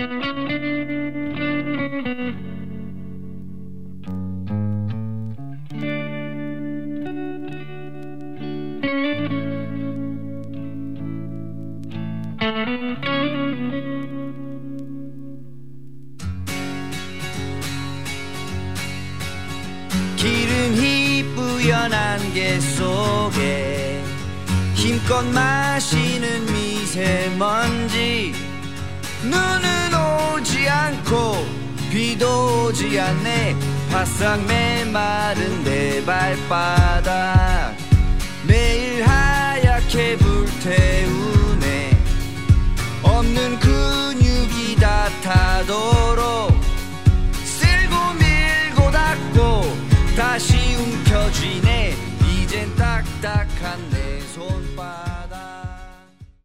기름이 뿌연 안개 속에 힘껏 마시는 미세먼지 눈은 오지 않고 비도 오지 않네 바싹 메마른 내 발바닥 매일 하얗게 불태우